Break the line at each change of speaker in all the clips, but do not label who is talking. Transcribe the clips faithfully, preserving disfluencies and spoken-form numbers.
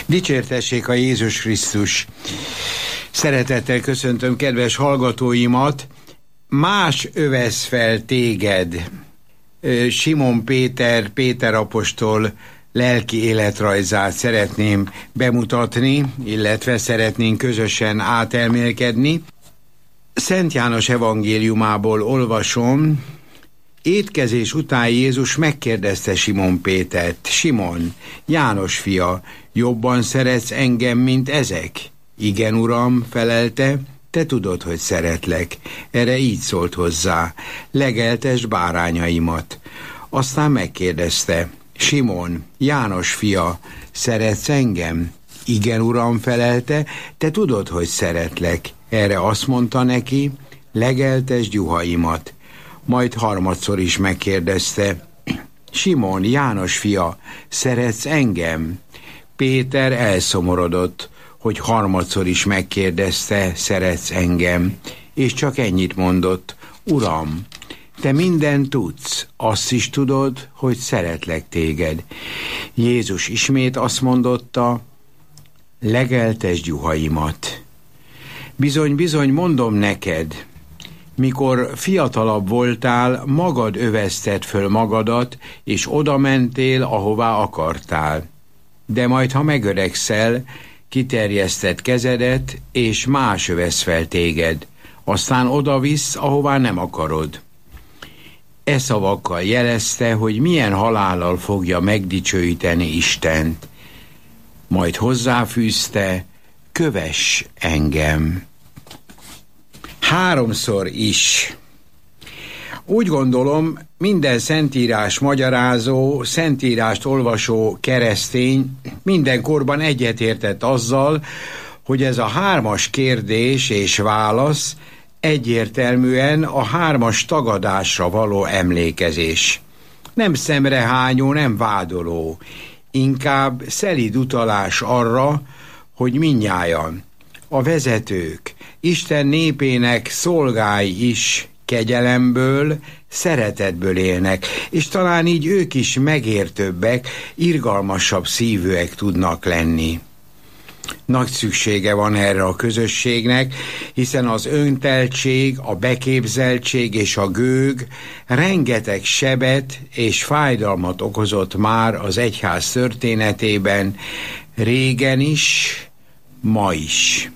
Dicsértessék a Jézus Krisztus! Szeretettel köszöntöm kedves hallgatóimat. Más övesz fel téged. Simon Péter, Péter apostol lelki életrajzát szeretném bemutatni, illetve szeretnénk közösen átelmélkedni. Szent János evangéliumából olvasom. Étkezés után Jézus megkérdezte Simon Pétert: Simon, János fia, jobban szeretsz engem, mint ezek? Igen, uram, felelte, te tudod, hogy szeretlek. Erre így szólt hozzá: legeltesd bárányaimat. Aztán megkérdezte: Simon, János fia, szeretsz engem? Igen, uram, felelte, te tudod, hogy szeretlek. Erre azt mondta neki: legeltesd juhaimat. Majd harmadszor is megkérdezte: Simon, János fia, szeretsz engem? Péter elszomorodott, hogy harmadszor is megkérdezte: szeretsz engem? És csak ennyit mondott: Uram, te mindent tudsz, azt is tudod, hogy szeretlek téged. Jézus ismét azt mondotta: legeltesd juhaimat. Bizony, bizony, mondom neked, mikor fiatalabb voltál, magad övezted föl magadat, és oda mentél, ahová akartál. De majd, ha megöregszel, kiterjeszted kezedet, és más övesz fel téged, aztán oda visz, ahová nem akarod. E szavakkal jelezte, hogy milyen halállal fogja megdicsőíteni Istent. Majd hozzáfűzte: kövess engem. Háromszor is. Úgy gondolom, minden szentírás magyarázó, szentírást olvasó keresztény mindenkorban egyetértett azzal, hogy ez a hármas kérdés és válasz egyértelműen a hármas tagadásra való emlékezés. Nem szemrehányó, nem vádoló, inkább szelíd utalás arra, hogy mindnyájan, a vezetők, Isten népének szolgái is kegyelemből, szeretetből élnek, és talán így ők is megértőbbek, irgalmasabb szívűek tudnak lenni. Nagy szüksége van erre a közösségnek, hiszen az önteltség, a beképzeltség és a gőg rengeteg sebet és fájdalmat okozott már az egyház történetében, régen is, ma is.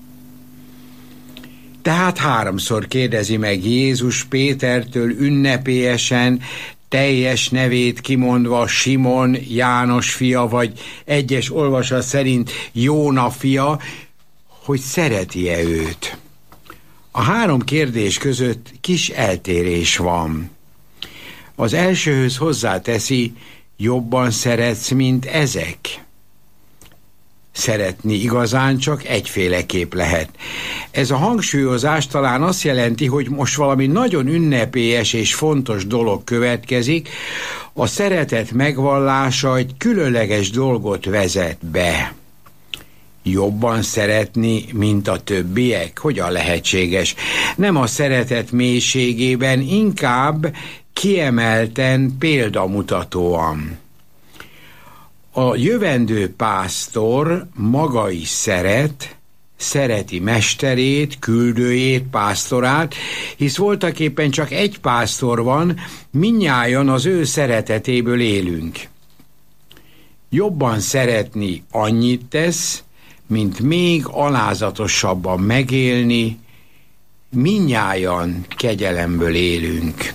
Tehát háromszor kérdezi meg Jézus Pétertől ünnepélyesen, teljes nevét kimondva, Simon, János fia, vagy egyes olvasat szerint Jóna fia, hogy szereti-e őt. A három kérdés között kis eltérés van. Az elsőhöz hozzáteszi: jobban szeretsz, mint ezek. Szeretni igazán csak egyféleképp lehet. Ez a hangsúlyozás talán azt jelenti, hogy most valami nagyon ünnepélyes és fontos dolog következik, a szeretet megvallása egy különleges dolgot vezet be. Jobban szeretni, mint a többiek? Hogyan lehetséges? Nem a szeretet mélységében, inkább kiemelten, példamutatóan. A jövendő pásztor maga is szeret, szereti mesterét, küldőjét, pásztorát, hisz voltaképpen csak egy pásztor van, mindnyájan az ő szeretetéből élünk. Jobban szeretni annyit tesz, mint még alázatosabban megélni, mindnyájan kegyelemből élünk.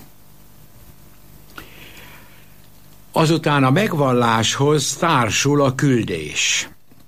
Azután a megvalláshoz társul a küldés.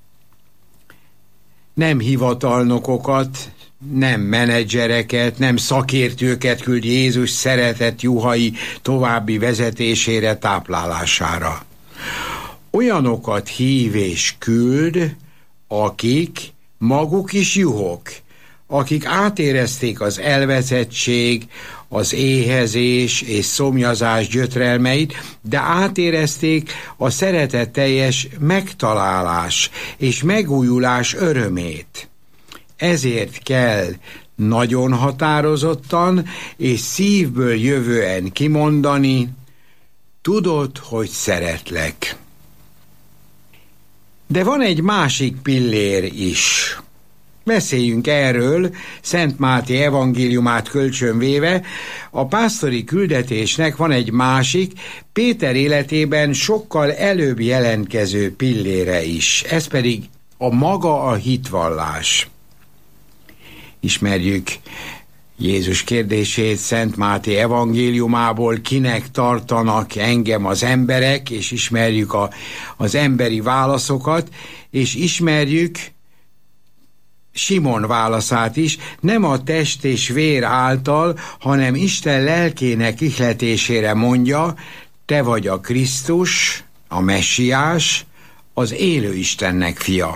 Nem hivatalnokokat, nem menedzsereket, nem szakértőket küld Jézus szeretett juhai további vezetésére, táplálására. Olyanokat hív és küld, akik maguk is juhok, akik átérezték az elveszettség, az éhezés és szomjazás gyötrelmeit, de átérezték a szeretetteljes megtalálás és megújulás örömét. Ezért kell nagyon határozottan és szívből jövően kimondani: tudod, hogy szeretlek. De van egy másik pillér is. Beszéljünk erről, Szent Máté evangéliumát kölcsönvéve. A pásztori küldetésnek van egy másik, Péter életében sokkal előbb jelentkező pillére is. Ez pedig a maga a hitvallás. Ismerjük Jézus kérdését Szent Máté evangéliumából, kinek tartanak engem az emberek, és ismerjük a, az emberi válaszokat, és ismerjük Simon válaszát is, nem a test és vér által, hanem Isten lelkének ihletésére mondja, te vagy a Krisztus, a Messiás, az élő Istennek fia.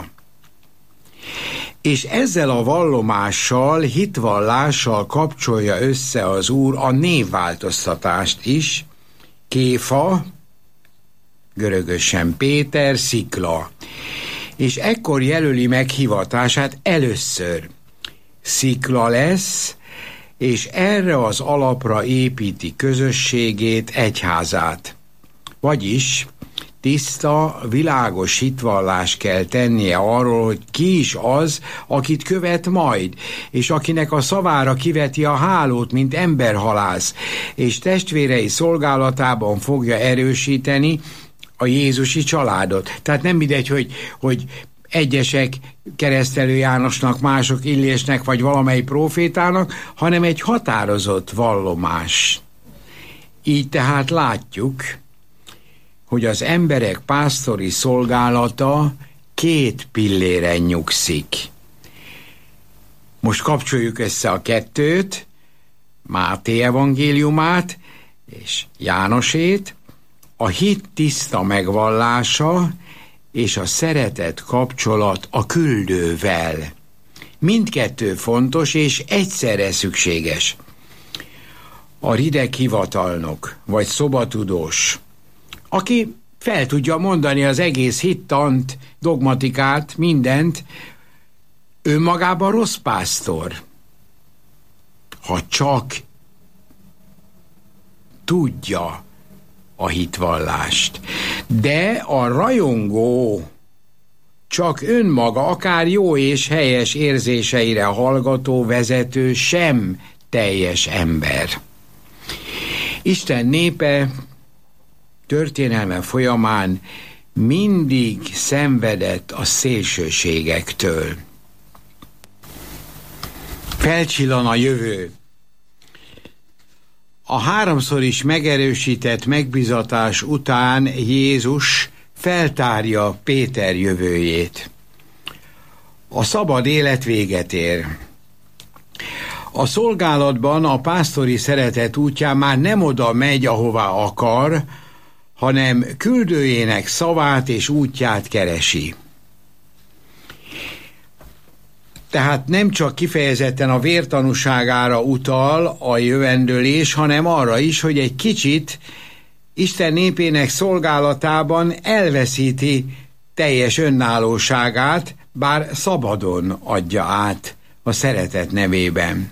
És ezzel a vallomással, hitvallással kapcsolja össze az Úr a névváltoztatást is, Kéfa, görögösen Péter, Szikla. És ekkor jelöli meg hivatását először. Szikla lesz, és erre az alapra építi közösségét, egyházát. Vagyis tiszta, világos hitvallás kell tennie arról, hogy ki is az, akit követ majd, és akinek a szavára kiveti a hálót, mint emberhalász, és testvérei szolgálatában fogja erősíteni a jézusi családot. Tehát nem mindegy, hogy, hogy egyesek Keresztelő Jánosnak, mások Illésnek, vagy valamely prófétának, hanem egy határozott vallomás. Így tehát látjuk, hogy az emberek pásztori szolgálata két pilléren nyugszik. Most kapcsoljuk össze a kettőt, Máté evangéliumát és Jánosét, a hit tiszta megvallása és a szeretet kapcsolat a küldővel. Mindkettő fontos és egyszerre szükséges. A rideg hivatalnok vagy szobatudós, aki fel tudja mondani az egész hittant, dogmatikát, mindent, önmagában rossz pásztor. Ha csak tudja a hitvallást. De a rajongó csak önmaga, akár jó és helyes érzéseire hallgató vezető sem teljes ember. Isten népe történelme folyamán mindig szenvedett a szélsőségektől. Felcsillan a jövő. A háromszor is megerősített megbizatás után Jézus feltárja Péter jövőjét. A szabad élet véget ér. A szolgálatban a pásztori szeretet útján már nem oda megy, ahová akar, hanem küldőjének szavát és útját keresi. Tehát nem csak kifejezetten a vértanúságára utal a jövendőlés, hanem arra is, hogy egy kicsit Isten népének szolgálatában elveszíti teljes önállóságát, bár szabadon adja át a szeretet nevében.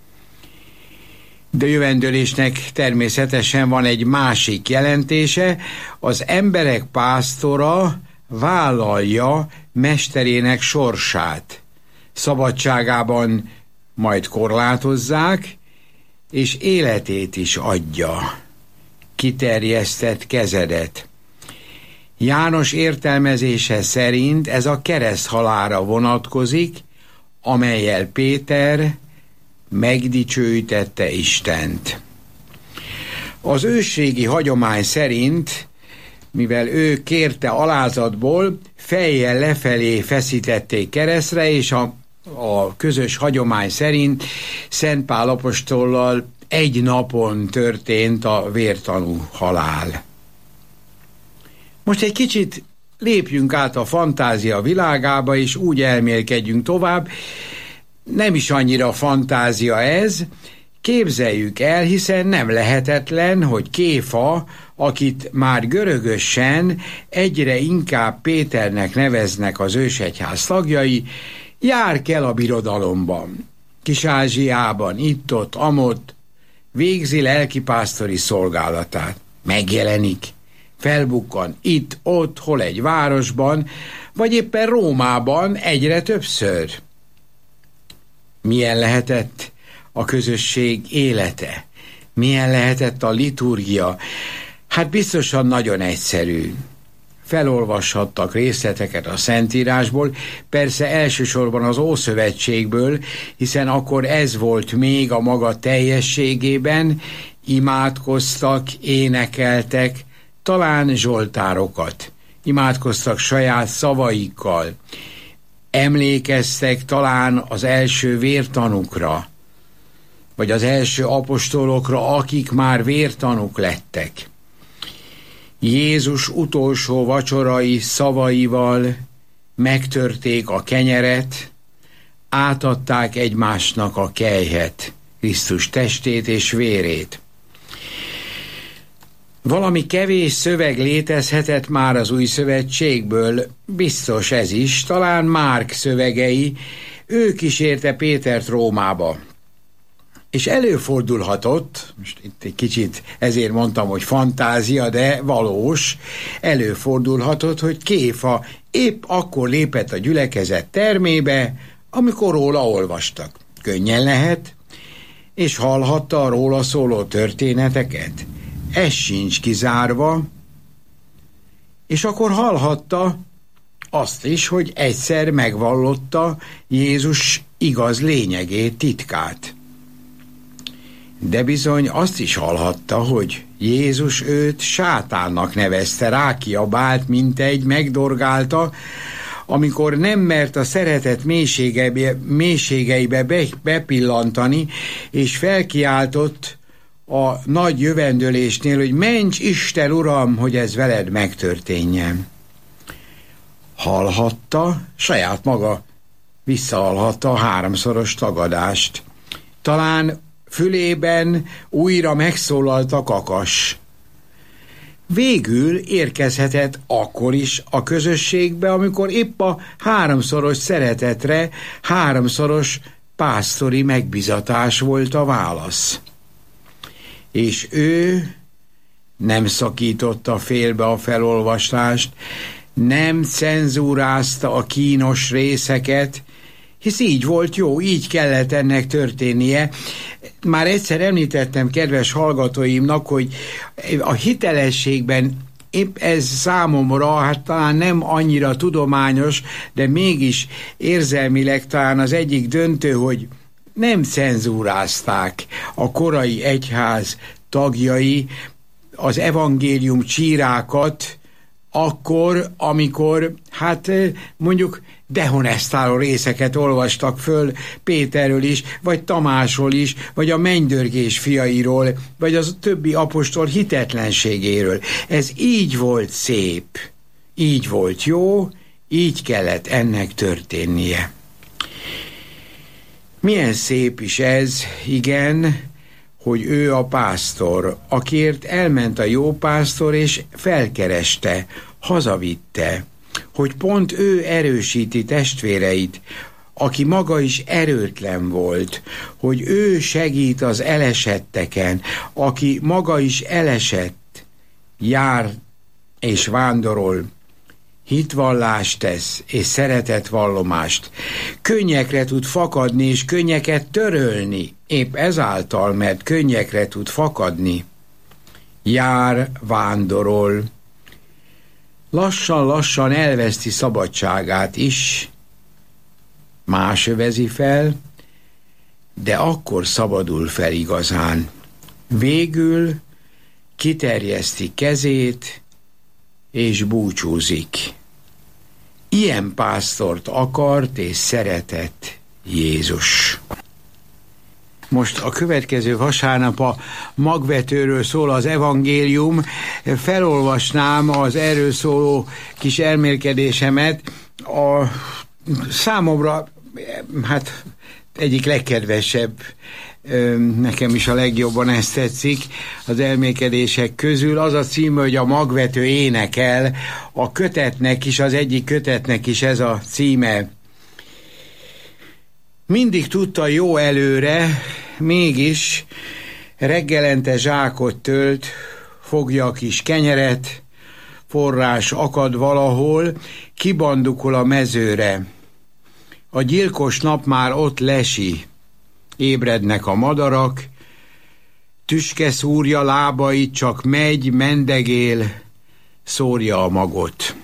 De jövendőlésnek természetesen van egy másik jelentése, az emberek pásztora vállalja mesterének sorsát. Szabadságában majd korlátozzák, és életét is adja. Kiterjesztett kezedet. János értelmezése szerint ez a kereszthalálra vonatkozik, amellyel Péter megdicsőítette Istent. Az ősrégi hagyomány szerint, mivel ő kérte alázatból, fejjel lefelé feszítették keresztre, és a, a közös hagyomány szerint Szent Pál apostollal egy napon történt a vértanú halál. Most egy kicsit lépjünk át a fantázia világába, és úgy elmélkedjünk tovább. Nem is annyira fantázia ez, képzeljük el, hiszen nem lehetetlen, hogy Kéfa, akit már görögösen egyre inkább Péternek neveznek az ősegyház tagjai, jár kell a birodalomban, Kis-Ázsiában, itt-ott, amott, végzi lelkipásztori szolgálatát. Megjelenik, Felbukkan itt, ott, hol egy városban, vagy éppen Rómában egyre többször. Milyen lehetett a közösség élete? Milyen lehetett a liturgia? Hát biztosan nagyon egyszerű. Felolvashattak részleteket a Szentírásból, persze elsősorban az Ószövetségből, hiszen akkor ez volt még a maga teljességében, imádkoztak, énekeltek, talán zsoltárokat, imádkoztak saját szavaikkal, emlékeztek talán az első vértanukra, vagy az első apostolokra, akik már vértanuk lettek. Jézus utolsó vacsorai szavaival megtörték a kenyeret, átadták egymásnak a kelyhet, Krisztus testét és vérét. Valami kevés szöveg létezhetett már az Új Szövetségből, biztos ez is, talán Márk szövegei, ő kísérte Pétert Rómába. És előfordulhatott, most itt egy kicsit ezért mondtam, hogy fantázia, de valós, előfordulhatott, hogy Kéfa épp akkor lépett a gyülekezet termébe, amikor róla olvastak. Könnyen lehet, és hallhatta a róla szóló történeteket. Ez sincs kizárva, és akkor hallhatta azt is, hogy egyszer megvallotta Jézus igaz lényegét, titkát. De bizony azt is hallhatta, hogy Jézus őt sátánnak nevezte, rákiabált, mint egy megdorgálta, amikor nem mert a szeretet mélységeibe, mélységeibe be, bepillantani, és felkiáltott a nagy jövendőlésnél, hogy ments Isten, Uram, hogy ez veled megtörténjen. Hallhatta, saját maga visszahallhatta a háromszoros tagadást. Talán fülében újra megszólalt a kakas. Végül érkezhetett akkor is a közösségbe, amikor épp a háromszoros szeretetre, háromszoros pásztori megbizatás volt a válasz. És ő nem szakította félbe a felolvasást, nem cenzúrázta a kínos részeket, hisz így volt jó, így kellett ennek történnie. Már egyszer említettem kedves hallgatóimnak, hogy a hitelességben épp ez számomra, hát talán nem annyira tudományos, de mégis érzelmileg talán az egyik döntő, hogy nem cenzúrázták a korai egyház tagjai az evangélium csírákat, akkor, amikor, hát mondjuk dehonestáló részeket olvastak föl Péterről is, vagy Tamásról is, vagy a mennydörgés fiairól, vagy az többi apostol hitetlenségéről. Ez így volt szép, így volt jó, így kellett ennek történnie. Milyen szép is ez, igen, hogy ő a pásztor, akiért elment a jó pásztor, és felkereste, hazavitte, hogy pont ő erősíti testvéreit, aki maga is erőtlen volt, hogy ő segít az elesetteken, aki maga is elesett, jár és vándorol, hitvallást tesz és szeretetvallomást, könnyekre tud fakadni és könnyeket törölni, épp ezáltal, mert könnyekre tud fakadni. Jár, vándorol, lassan-lassan elveszti szabadságát is, más övezi fel, de akkor szabadul fel igazán. Végül kiterjeszti kezét, és búcsúzik. Ilyen pásztort akart és szeretett Jézus. Most a következő vasárnap a magvetőről szól az evangélium. Felolvasnám az erről szóló kis elmélkedésemet. A számomra hát egyik legkedvesebb, nekem is a legjobban ezt tetszik az elmélkedések közül. Az a címe, hogy a magvető énekel. A kötetnek is, az egyik kötetnek is ez a címe. Mindig tudta jó előre, mégis reggelente zsákot tölt, fogja a kis kenyeret, forrás akad valahol, kibandukol a mezőre. A gyilkos nap már ott lesi. Ébrednek a madarak, tüske szúrja lábait, csak megy, mendegél, szórja a magot.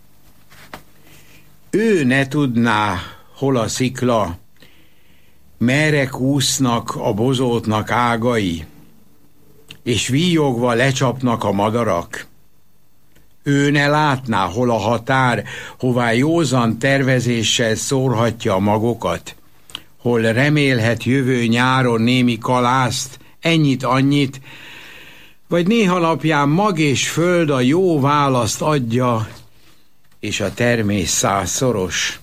Ő ne tudná, hol a szikla, merre kúsznak a bozótnak ágai, és víjogva lecsapnak a madarak. Ő ne látná, hol a határ, hová józan tervezéssel szórhatja a magokat, hol remélhet jövő nyáron némi kalászt, ennyit-annyit, vagy néha napján mag és föld a jó választ adja, és a termés százszoros.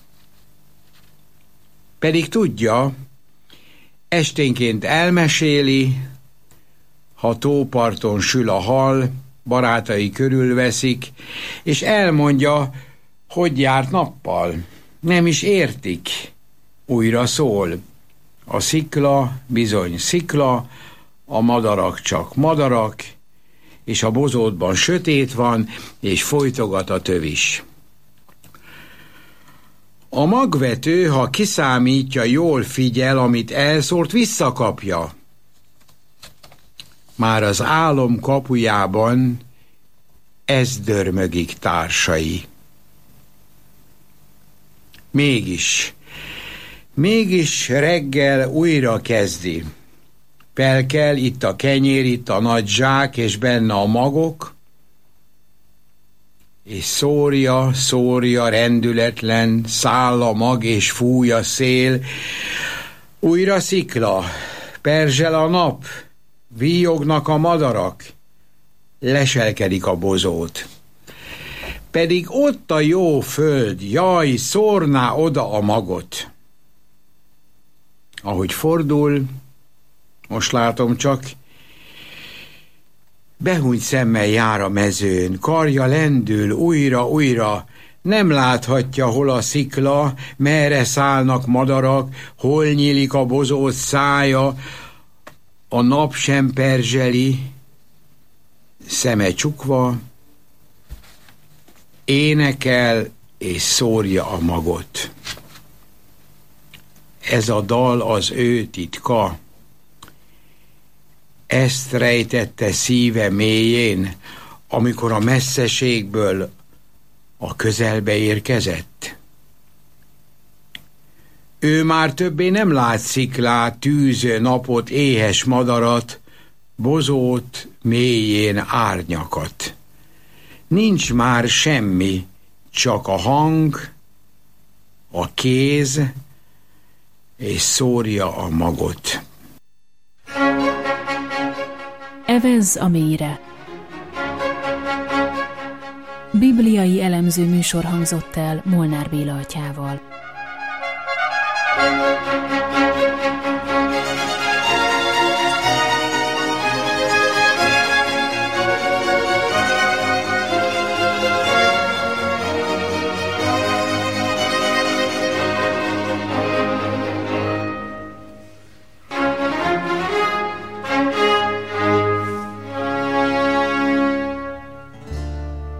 Pedig tudja, esténként elmeséli, ha tóparton sül a hal, barátai körülveszik, és elmondja, hogy járt nappal. Nem is értik. Újra szól. A szikla bizony szikla, a madarak csak madarak, és a bozótban sötét van, és folytogat a tövis. A magvető, ha kiszámítja, jól figyel, amit elszórt, visszakapja. Már az álom kapujában ez dörmögik társai. Mégis, mégis reggel újra kezdi. Pelkel, itt a kenyér, itt a nagy zsák, és benne a magok, és szórja, szórja rendületlen, száll a mag, és fúj a szél. Újra szikla, perzsel a nap, víjognak a madarak, leselkedik a bozót. Pedig ott a jó föld, jaj, szórná oda a magot. Ahogy fordul, most látom csak, behúnyt szemmel jár a mezőn, karja lendül újra-újra, nem láthatja, hol a szikla, merre szállnak madarak, hol nyílik a bozót szája, a nap sem perzseli, szeme csukva, énekel és szórja a magot. Ez a dal az ő titka. Ezt rejtette szíve mélyén, amikor a messzeségből a közelbe érkezett. Ő már többé nem lát sziklát, tűző napot, éhes madarat, bozót, mélyén árnyakat. Nincs már semmi, csak a hang, a kéz, és szórja a magot.
Evezz a mélyre. Bibliai elemző műsor hangzott el Molnár Béla atyával.